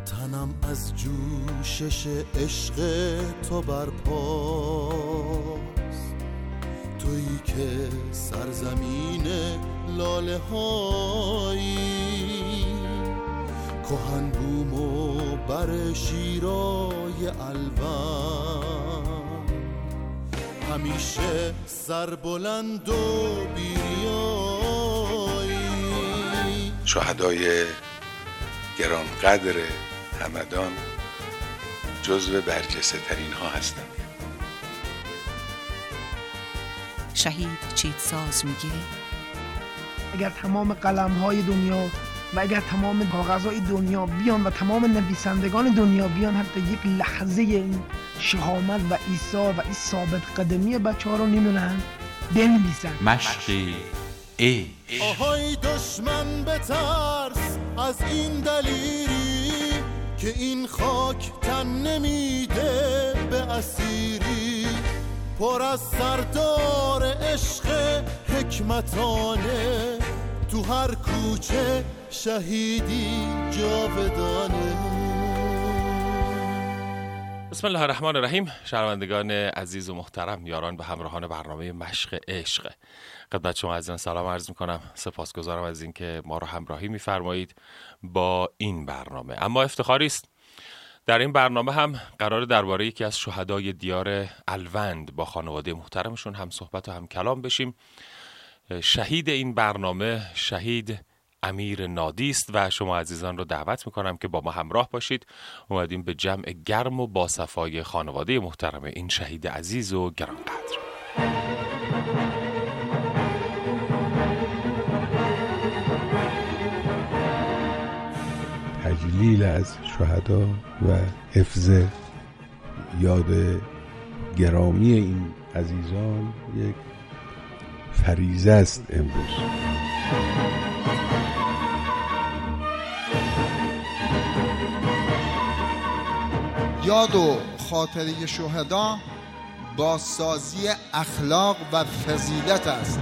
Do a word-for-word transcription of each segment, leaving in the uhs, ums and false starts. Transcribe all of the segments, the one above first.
تنم از جوشش عشق تو برپاست، تویی که سرزمین لاله هایی، کهن بوم و بر شیرای الوان، همیشه سربلند و بیریایی. شهدای گرانقدر همدان جزو برجسته ترین ها هستند. شهید چیتساز میگه اگر تمام قلم‌های دنیا و اگر تمام کاغذهای دنیا بیان و تمام نویسندگان دنیا بیان حتی یک لحظه این شهامت و ایثار و این ثابت قدمی بچه‌ها رو نمی‌دونن بنویسن. مشقی ای آهای دشمن بترس از این دلیری که این خاک تن نمیده به اسیری، پر از سردار عشق حکمتانه، تو هر کوچه شهیدی جاودانه. بسم الله الرحمن الرحیم. شنوندگان عزیز و محترم، یاران و همراهان برنامه مشق عشق، خدمت شما عزیزان سلام عرض میکنم. سپاسگزارم از اینکه ما رو همراهی میفرمایید با این برنامه. اما افتخاری است در این برنامه هم قرار درباره یکی از شهدای دیار الوند با خانواده محترمشون هم صحبت و هم کلام بشیم. شهید این برنامه شهید امیر نادی است و شما عزیزان رو دعوت میکنم که با ما همراه باشید. اومدیم به جمع گرم و با صفای خانواده محترم این شهید عزیز و گرانقدر. تجلیل از شهدا و حفظ یاد گرامی این عزیزان یک فریضه است امروز. یاد و خاطره شهدا بازسازی اخلاق و فضیلت است.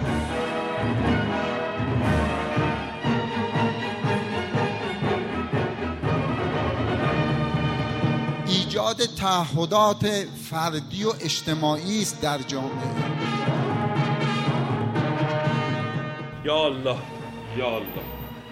ایجاد تعهدات فردی و اجتماعی است در جامعه. یا الله یا الله.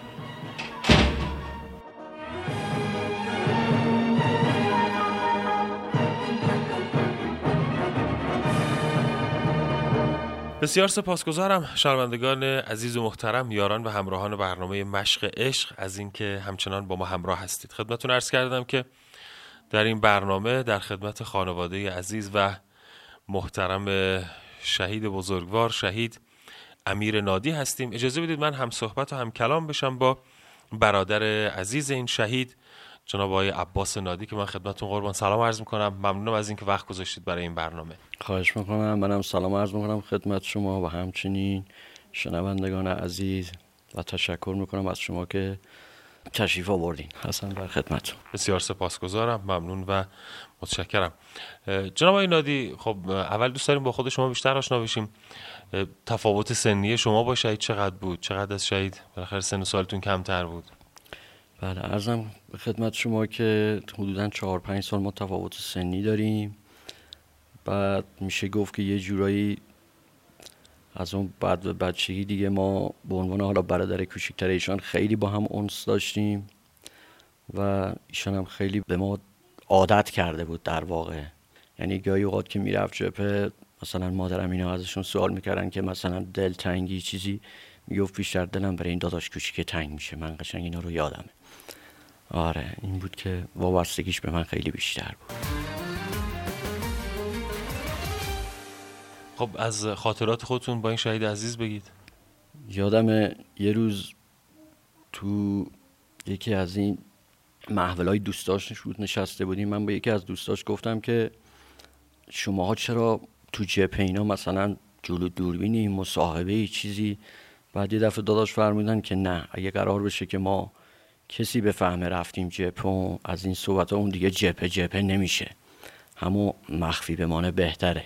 بسیار سپاسگزارم شنوندگان عزیز و محترم، یاران و همراهان برنامه مشق عشق از اینکه همچنان با ما همراه هستید. خدمتتون عرض کردم که در این برنامه در خدمت خانواده عزیز و محترم شهید بزرگوار شهید امیر نادی هستیم. اجازه بدید من هم صحبت و هم کلام بشم با برادر عزیز این شهید جناب آقای عباس نادی که من خدمتتون قربان سلام عرض میکنم. ممنونم از اینکه وقت گذاشتید برای این برنامه. خواهش میکنم. منم سلام عرض میکنم خدمت شما و همچنین شنوندگان عزیز و تشکر میکنم از شما که تشریف آوردین. حسن بر خدمتتون. بسیار سپاسگزارم، ممنون و متشکرم. جناب آقای نادی، خب اول دوست داریم با خود شما بیشتر آشنا بشیم. تفاوت سنی شما با شهید چقدر بود؟ چقدر از شهید بالاخره سن و سالتون کمتر بود؟ بله، عرضم به خدمت شما که حدوداً چهار پنج سال ما تفاوت سنی داریم. بعد میشه گفت که یه جورایی از اون بعد و بچگی دیگه ما به عنوان حالا برادر کوچیک‌تر ایشان خیلی با هم انس داشتیم و ایشان هم خیلی به ما عادت کرده بود در واقع. یعنی گاهی اوقات که میرفت جبهه مثلا مادرم اینا ازشون سوال میکردن که مثلا دل تنگی چیزی، میگفت بیشتر دلم برای این داداش کوچیک تنگ میشه. من قشنگ اینا رو یادمه. آره، این بود که وابستگیش به من خیلی بیشتر بود. خب از خاطرات خودتون با این شهید عزیز بگید. یادم یه روز تو یکی از این محفلای دوستاش نشسته بودیم. من با یکی از دوستاش گفتم که شماها چرا تو جبهه اینا مثلا جلو دوربینی مصاحبه چیزی؟ بعد یه دفعه داداش فرمودن که نه، اگه قرار بشه که ما کسی بفهمه رفتیم جبهه، از این صحبت ها اون دیگه جبهه جبهه نمیشه، همون مخفی بمانه بهتره.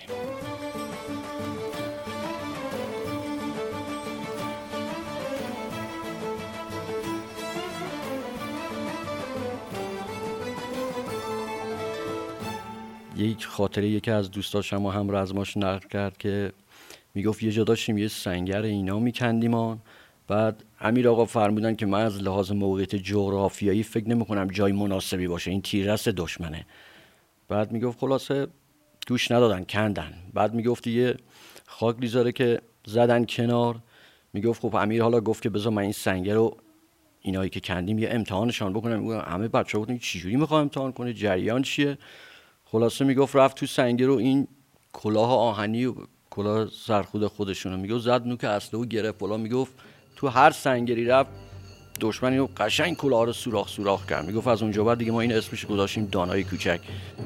یک خاطره یکی از دوستاشم و هم رزماش نقل کرد که میگفت یه جا داشتیم یه سنگر اینا میکندیم، بعد امیر آقا فرمودن که من از لحاظ موقعیت جغرافیایی فکر نمی‌کنم جای مناسبی باشه، این تیررس دشمنه. بعد میگفت خلاصه گوش ندادن، کندن. بعد میگفت یه خاک ریزاره که زدن کنار. میگفت خب امیر حالا گفت که بذار من این سنگر رو اینایی که کندیم یه امتحانشان بکنم. میگم همه بچه‌ها گفتن چجوری می‌خوام امتحان کنه، جریان چیه؟ خلاصه میگفت رفت تو سنگر رو این کلاه آهنی و کلاه سرخود خودشونو میگفت زد نوک اسلحه و گرفت بالا. میگفت تو هر سنگری رفت دشمن اینو قشنگ کلاه رو سوراخ سوراخ کرد. میگفت از اونجا بعد دیگه ما این اسمش گذاشتیم دانای کوچک.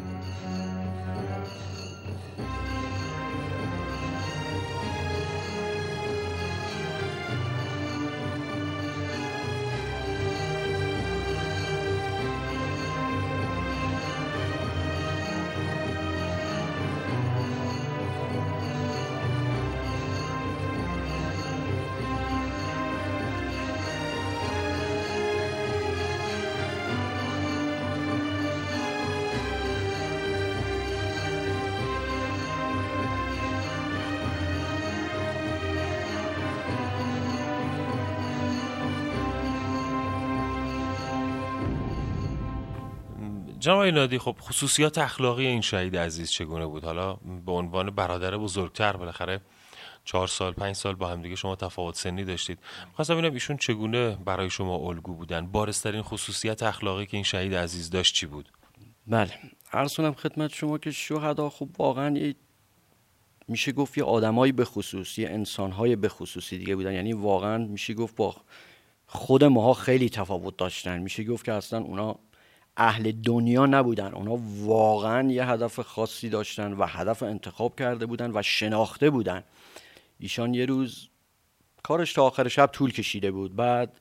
جناب نادی، خب خصوصیات اخلاقی این شهید عزیز چگونه بود؟ حالا به عنوان برادر بزرگتر، بالاخره چهار سال پنج سال با هم دیگه شما تفاوت سنی داشتید، می‌خواستم ببینم ایشون چگونه برای شما الگو بودن؟ بارزترین خصوصیت اخلاقی که این شهید عزیز داشت چی بود؟ بله، عرض کنم خدمت شما که شهدا خب واقعا میشه گفت یه آدمایی به خصوص، یه انسان‌های به خصوصی دیگه بودن. یعنی واقعا میشه گفت با خود ماها خیلی تفاوت داشتن. میشه گفت که اصلا اونا اهل دنیا نبودن، اونا واقعا یه هدف خاصی داشتن و هدف انتخاب کرده بودن و شناخته بودن. ایشان یه روز کارش تا آخر شب طول کشیده بود، بعد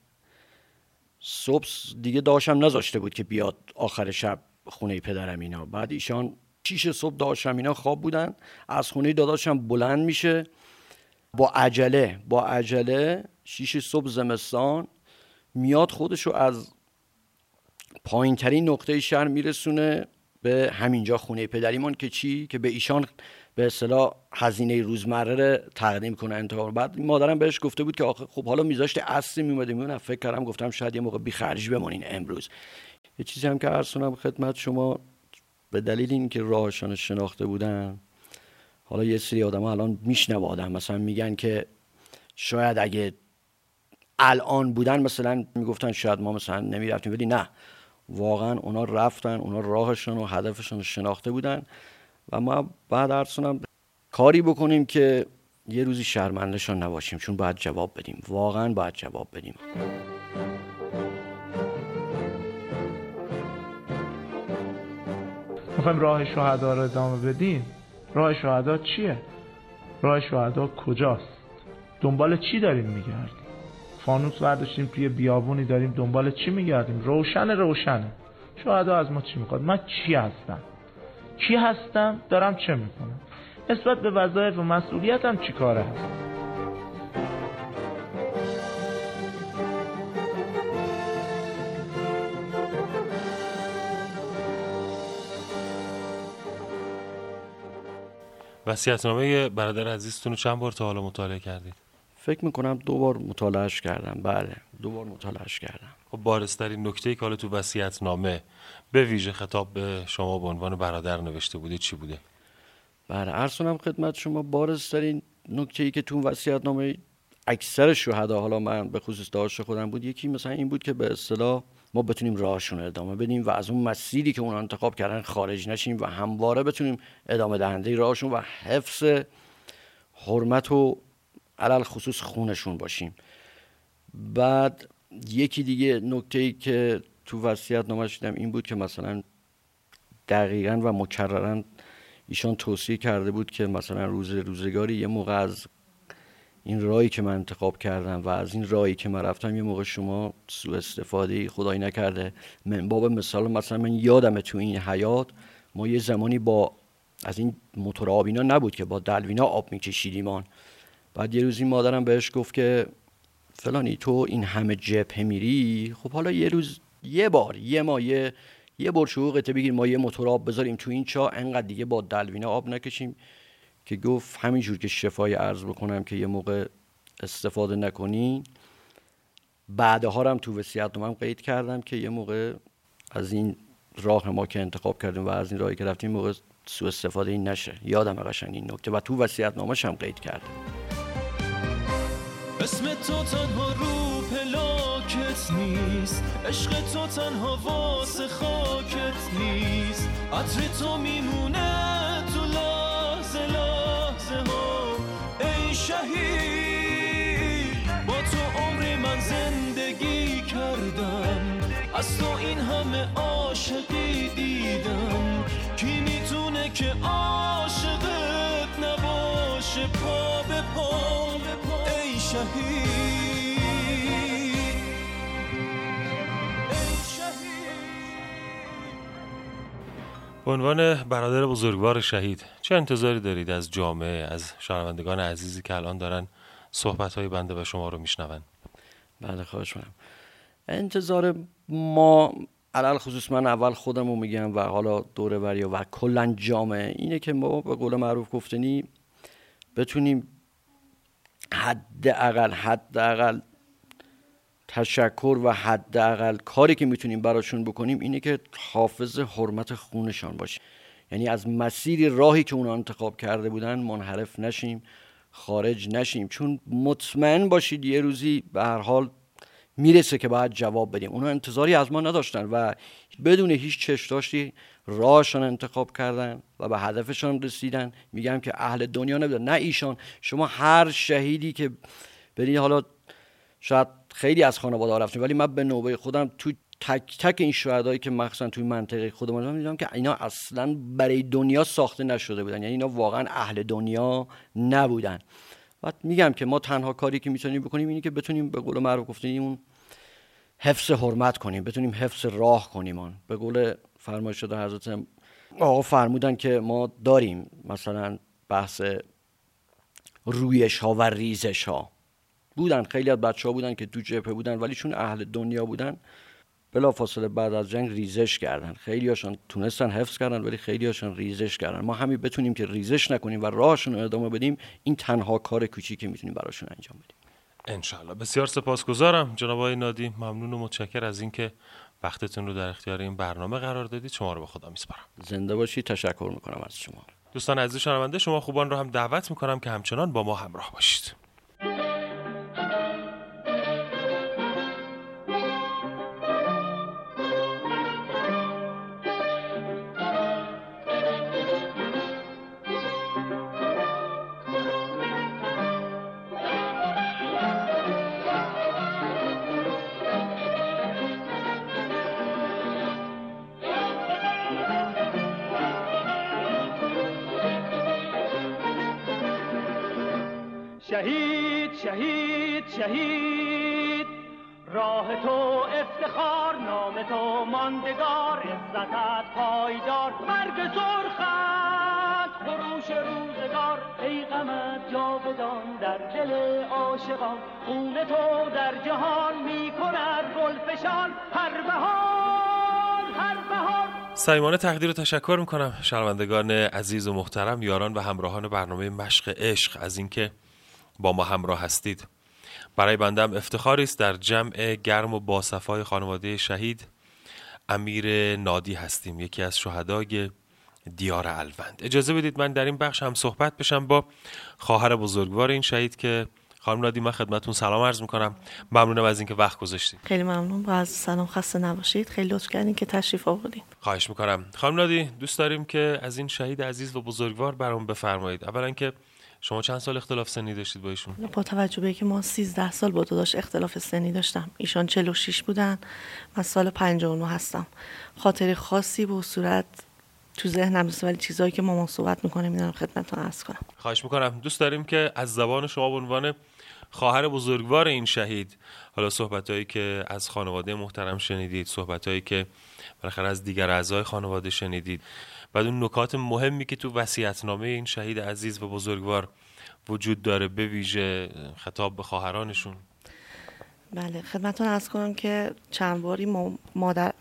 صبح دیگه داشتم نذاشته بود که بیاد آخر شب خونه پدرم اینا. بعد ایشان شیش صبح داشتم اینا خواب بودن، از خونه داداشم بلند میشه با عجله با عجله شیش صبح زمستان میاد خودشو از پایین ترین نقطه شهر میرسونه به همینجا خونه پدریمان که چی؟ که به ایشان به اصطلاح هزینه روزمره تقدیم کنه انتقال. بعد مادرم بهش گفته بود که آخه خب حالا میذاشته اصلی میومده میونه. فکر کردم گفتم شاید یه موقع بی خرج بمونین امروز. یه چیزی هم که عرض کنم خدمت شما، به دلیل اینکه راهشان شناخته بودن، حالا یه سری آدم‌ها الان میشنوادن مثلا میگن که شاید اگه الان بودن مثلا میگفتن شاید ما مثلا نمیرفتیم، ولی نه، واقعا اونا رفتن، اونا راهشون و هدفشون شناخته بودن و ما بعد عرض کاری بکنیم که یه روزی شرمندهشون نباشیم، چون باید جواب بدیم، واقعا باید جواب بدیم. میخوایم راه شهدا رو ادامه بدیم. راه شهدا چیه؟ راه شهدا کجاست؟ دنبال چی داریم میگردیم؟ فانوس برداشتیم توی بیابونی داریم دنبال چی میگردیم؟ روشن روشنه. شهدا از ما چی میخواد؟ من چی هستم؟ کی هستم؟ دارم چه میکنم؟ نسبت به وظایف و مسئولیتم چی کاره هستم؟ وصیت‌نامه برادر عزیزتون رو چند بار تا حالا مطالعه کردید؟ فکر میکنم دو بار مطالعهش کردم. بله، دو بار مطالعهش کردم. خب بارزترین نکته‌ای که حالا تو وصیت‌نامه به ویژه خطاب به شما به عنوان برادر نوشته بوده چی بوده؟ بله، عرض کنم خدمت شما بارزترین نکته‌ای که تو وصیت‌نامه اکثر شهدا، حالا من به خصوص داشت خودم بود، یکی مثلا این بود که به اصطلاح ما بتونیم راهشون ادامه بدیم و از اون مسیری که اونا انتخاب کردن خارج نشیم و همواره بتونیم ادامه دهنده راهشون و حفظ حرمت و علل خصوص خونشون باشیم. بعد یکی دیگه نکته‌ای که تو وصیت‌نامه دیدم این بود که مثلا دقیقاً و مکرراً ایشان توصیه کرده بود که مثلا روز روزگاری یه موقع از این راهی که من انتخاب کردم و از این راهی که من رفتم یه موقع شما سوء استفاده خدای نکرده. من باب مثال مثلا من یادمه تو این حیات ما یه زمانی با از این موتور آبینا نبود که با دلوینا آب میکشیدیم. بعد یه روزی مادرم بهش گفت که فلانی تو این همه جبهه میری، خب حالا یه روز یه بار یه ماه یه یه برج حقوقته بگیر ما یه موتور آب بذاریم تو این چاه، انقدر دیگه با دلوینه آب نکشیم. که گفت همینجور که شفای عرض بکنم که یه موقع استفاده نکنی، بعدها هم تو وصیت‌نامه‌ام قید کردم که یه موقع از این راه ما که انتخاب کردیم و از این راهی که رفتیم موقع سوء استفاده این نشه. یادم قشنگ این نکته و تو وصیت‌نامه‌ش هم قید کردم. اسم تو تنها رو پلاکت نیست، عشق تو تنها واسه خاکت نیست، عطر تو میمونه تو لحظه لحظه ها. ای شهید با تو عمر من زندگی کردم، از تو این همه عاشقی دیدم، کی میتونه که عاشقت نباشه پا به پا. ای شهید به عنوان برادر بزرگوار شهید چه انتظاری دارید از جامعه، از شنوندگان عزیزی که الان دارن صحبت‌های بنده و شما رو میشنون؟ بله خواهش می‌کنم. انتظار ما علل خصوص من اول خودم رو میگم و حالا دوره وریا و کلا جامعه اینه که ما به قول معروف گفتنی بتونیم حداقل حداقل تشکر و حداقل کاری که میتونیم براشون بکنیم اینه که حافظ حرمت خونشان باشیم. یعنی از مسیر راهی که اونا انتخاب کرده بودن منحرف نشیم، خارج نشیم، چون مطمئن باشید یه روزی به هر حال میرسه که باید جواب بدیم. اونا انتظاری از ما نداشتن و بدون هیچ چشم‌داشتی راهشان انتخاب کردن و به هدفشان رسیدن. میگم که اهل دنیا نبودن، نه ایشان. شما هر شهیدی که برید، حالا شاید خیلی از خانواده رفتیم ولی من به نوبه خودم تو تک تک این شهدایی که مخصوصا توی منطقه خودمون می‌دیدم که اینا اصلا برای دنیا ساخته نشده بودن، یعنی اینا واقعا اهل دنیا نبودن. و میگم که ما تنها کاری که میتونیم بکنیم اینه که بتونیم به قول معروف گفتنی اون حفظ حرمت کنیم، بتونیم حفظ راه کنیم. اون به قول فرمایش شده حضرت آقا فرمودن که ما داریم مثلا بحث رویش ها و ریزش ها بودن. خیلی از بچه ها بودن که تو جبهه بودن ولی چون اهل دنیا بودن بلافاصله بعد از جنگ ریزش کردن. خیلی هاشون تونستن حفظ کردن ولی خیلی هاشون ریزش کردن. ما همین بتونیم که ریزش نکنیم و راهشون رو ادامه بدیم، این تنها کار کوچیکی که میتونیم براشون انجام بدیم. انشالله. بسیار سپاسگزارم جناب آقای نادی، ممنون و متشکر از اینکه وقتتون رو در اختیار این برنامه قرار دادید. شما رو به خدا میسپارم. زنده باشید. تشکر میکنم از شما. دوستان عزیز شنونده، شما خوبان رو هم دعوت میکنم که همچنان با ما همراه باشید. شهید شهید شهید، راه تو افتخار، نام تو ماندگار، عزتت پایدار، مرگ سرخت خروش روزگار، ای غمت جاودان در دل عاشقان، خون تو در جهان می کند گلفشان، هر بهار هر بهار. صمیمانه تقدیر و تشکر میکنم شنوندگان عزیز و محترم، یاران و همراهان برنامه مشق عشق از اینکه با ما همراه هستید. برای بندم افتخاری است در جمع گرم و باصفای خانواده شهید امیر نادی هستیم، یکی از شهدای دیار الوند. اجازه بدید من در این بخش هم صحبت بشم با خواهر بزرگوار این شهید که خانم نادی، من خدمتتون سلام عرض میکنم. ممنونم از اینکه وقت گذاشتید. خیلی ممنون. با عرض سلام، خسته نباشید. خیلی لطف کردین که تشریف آوردین. خواهش میکنم. خانم نادی، دوست داریم که از این شهید عزیز و بزرگوار برام بفرمایید. اولا که شما چند سال اختلاف سنی داشتید با ایشون؟ با توجه به اینکه ما سیزده سال با داداش اختلاف سنی داشتم، ایشان چهل و شش بودن، من سال پنجاه و نه هستم. خاطره خاصی به صورت تو ذهنم نیست ولی چیزایی که مامان صحبت میکنه میدونم خدمتتون عرض کنم. خواهش میکنم. دوست داریم که از زبان شما به عنوان خواهر بزرگوار این شهید، حالا صحبتایی که از خانواده محترم شنیدید، صحبتایی که بالاخره از دیگر اعضای خانواده شنیدید، بعد اون نکات مهمی که تو وصیت‌نامه این شهید عزیز و بزرگوار وجود داره، به ویژه خطاب به خواهرانشون. بله، خدمتتون عرض کنم که چند باری مادر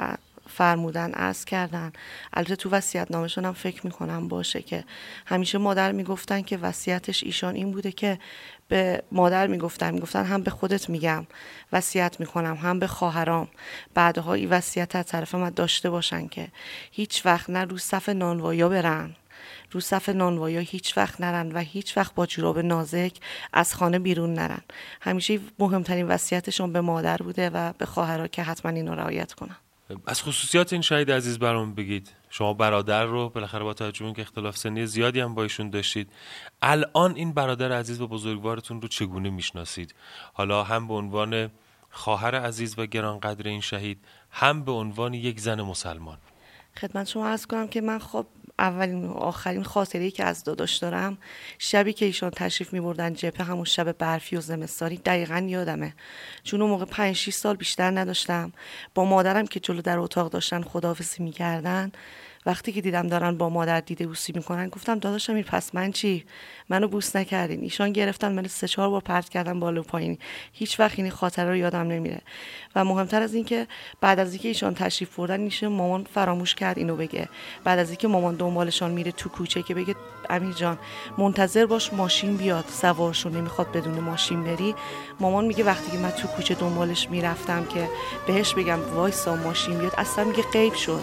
فرمودن، عرض کردن. البته تو وصیت‌نامه‌شون هم فکر میکنم باشه که همیشه مادر میگفتن که وصیتش ایشان این بوده که به مادر میگفتن میگفتن هم به خودت میگم وصیت میکنم، هم به خواهرام بعدها این وصیت از طرف من داشته باشن که هیچ وقت نه رو صف نانوایا برن، رو صف نانوایا هیچ وقت نرن و هیچ وقت با جوراب نازک از خانه بیرون نرن. همیشه مهمترین وصیتشون به مادر بوده و به خواهرها که حتما اینو رعایت کنن. از خصوصیات این شهید عزیز برام بگید. شما برادر رو بالاخره با توجه به اینکه اختلاف سنی زیادی هم با ایشون داشتید، الان این برادر عزیز و بزرگوارتون رو چگونه میشناسید؟ حالا هم به عنوان خواهر عزیز و گرانقدر این شهید، هم به عنوان یک زن مسلمان. خدمت شما عرض کنم که من خب اولین و آخرین خاطره‌ای که از داداش دارم شبی که ایشان تشریف می‌بردن جبهه، همون شب برفی و زمستانی، دقیقاً یادمه، چون اون موقع پنج شش سال بیشتر نداشتم. با مادرم که جلو در اتاق داشتن خداحافظی می‌کردن، وقتی که دیدم دارن با مادر دیده بوسی میکنن گفتم داداش امیر پس من چی؟ منو بوس نکردین. ایشان گرفتن من سه چهار بار پرت کردن بالا و پایین. هیچ وقت این خاطره رو یادم نمیره. و مهمتر از این که بعد از اینکه ایشان تشریف بردن ایشون مامان فراموش کرد اینو بگه. بعد از اینکه مامان دنبالشان میره تو کوچه که بگه امیر جان منتظر باش ماشین بیاد، سوارشون نمیخواد بدون ماشین بری. مامان میگه وقتی که من تو کوچه دنبالش میرفتم که بهش بگم وایسا ماشین بیاد، اصلا میگه غیب شد.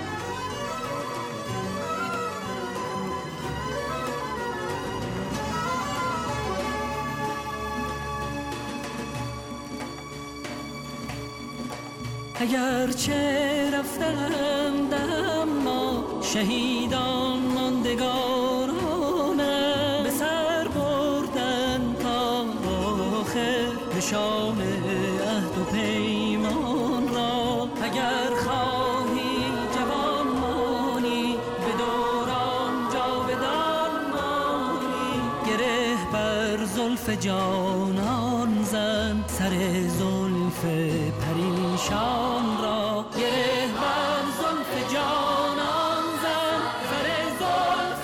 اگرچه رفتند اما شهیدان ماندگارانه به سر بردن تا آخر نشان عهد و پیمان را. اگر خواهی جوان مانی به دوران جاودان مانی، گره بر زلف جانان زن سر زلف پریشان را. گره بر زلف جانان زن سر زلف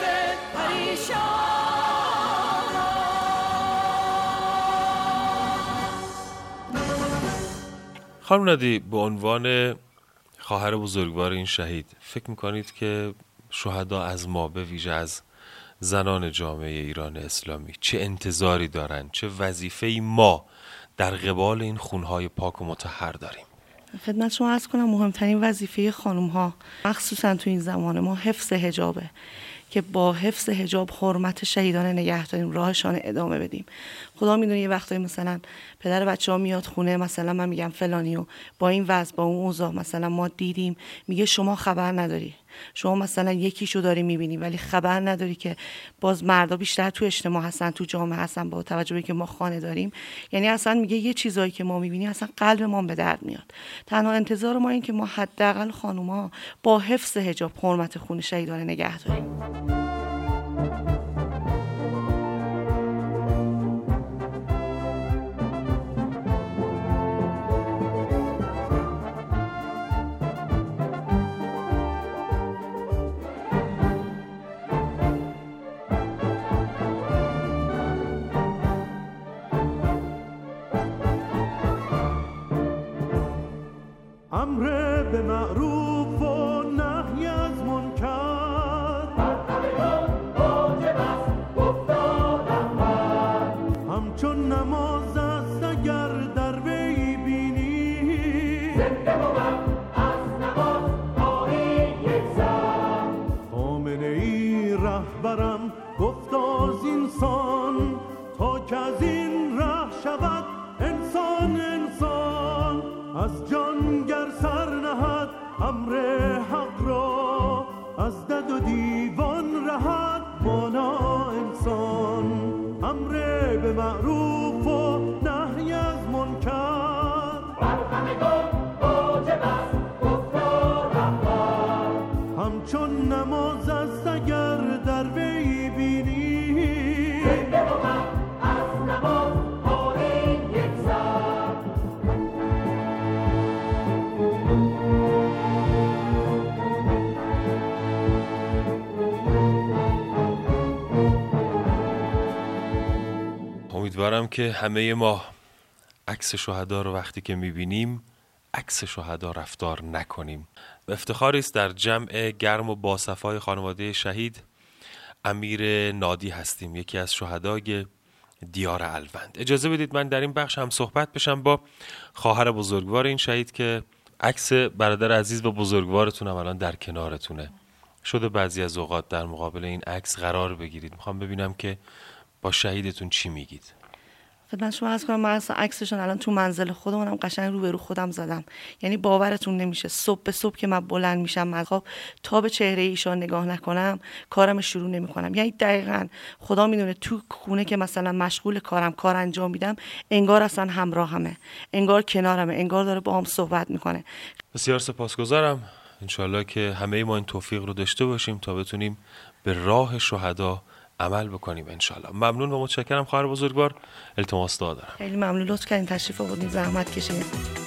پریشان را. خانم نادی، به عنوان خواهر بزرگوار این شهید فکر میکنید که شهدا از ما، به ویژه از زنان جامعه ایران اسلامی، چه انتظاری دارن، چه وظیفه‌ای ما در قبال این خونهای پاک و مطهر داریم؟ خدمت شما عرض کنم مهمترین وظیفه خانم ها مخصوصا تو این زمان ما حفظ حجابه، که با حفظ حجاب حرمت شهیدان نگه داریم، راهشان ادامه بدیم. خدا میدونه یه وقتایی مثلا پدر بچه ها میاد خونه، مثلا من میگم فلانیو با این وضع با اون اوضاع مثلا ما دیدیم، میگه شما خبر نداری، شما مثلا یکیشو داری میبینی ولی خبر نداری که باز مردا بیشتر تو اجتماع هستن، تو جامعه هستن، با توجه به که ما خانه داریم. یعنی اصلا میگه یه چیزایی که ما میبینیم اصلا قلب ما به درد میاد. تنها انتظار ما این که ما حداقل خانوما با حفظ حجاب حرمت خون شهیدان نگه داریم. امر به معروف و نهی از منکر، واجب است گفتارم همچون نماز است اگر در وی بینی، زنده بود از نماز آیی یک سر. خامنه ای رهبرم گفت از انسان تا که از این ره شود انسان انسان، از جان گر سر نهد امر حق را، از دد و دیوان رهد مانا انسان. امر به معروف و نهی از منکر، بر همگان واجب است گفتار رهبر همچون نماز است اگر در وی بینی، زنده بود از نماز آیی یک سر. امیدوارم که همه ما عکس شهدا رو وقتی که میبینیم عکس شهدا رفتار نکنیم. افتخاری است در جمع گرم و باصفای خانواده شهید امیر نادی هستیم، یکی از شهدای دیار الوند. اجازه بدید من در این بخش هم صحبت بشم با خواهر بزرگوار این شهید که عکس برادر عزیز و بزرگوارتون هم الان در کنارتونه. شده بعضی از اوقات در مقابل این عکس قرار بگیرید. میخوام ببینم که با شهیدتون چی میگید. خدمت شما عرض کنم، من اصلا عکسشون الان تو منزل خودمونم قشنگ رو به رو خودم زدم. یعنی باورتون نمیشه صبح به صبح که من بلند میشم از خواب تا به چهره ایشان نگاه نکنم کارم شروع نمیکنم. یعنی دقیقاً خدا میدونه تو خونه که مثلا مشغول کارم کار انجام میدم انگار اصلا همراهمه، انگار کنارمه، انگار داره با هم صحبت میکنه. بسیار سپاسگزارم. انشالله که همه ما این توفیق رو داشته باشیم تا بتونیم به راه شهدا عمل بکنیم انشالله. ممنون و متشکرم خواهر بزرگوار. التماس دعا دارم. خیلی ممنون، لطف کردین تشریف آوردین، زحمت کشیدین.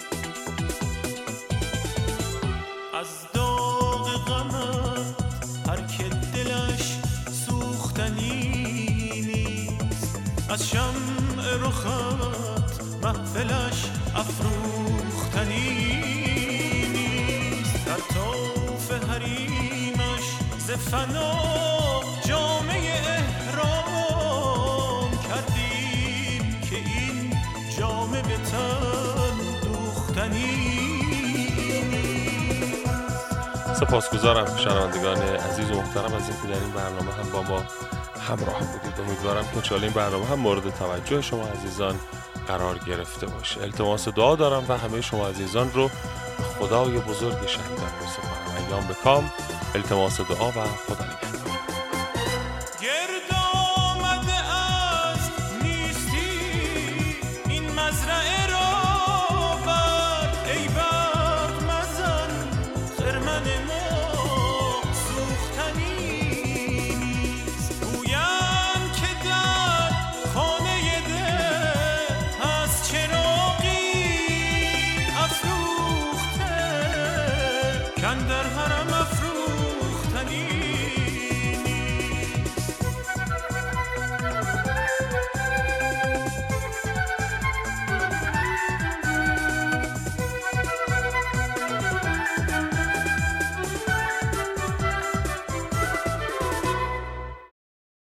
از داغ غمت هر که دلش سوختنی نیست، از شمع رخت محفلش افروختنی نیست، در طوف حریمش ز فنا جامعه احرام کردیم که این جامعه به تن دوختنی. سپاسگزارم شنوندگان عزیز و محترم از اینکه در این برنامه هم با ما همراه بودید. امیدوارم که انشالله این برنامه هم مورد توجه شما عزیزان قرار گرفته باشه. التماس دعا دارم و همه شما عزیزان رو به خدای بزرگ شهیدان می‌سپارم. ایام به کام، التماس دعا و خدا نگهدار.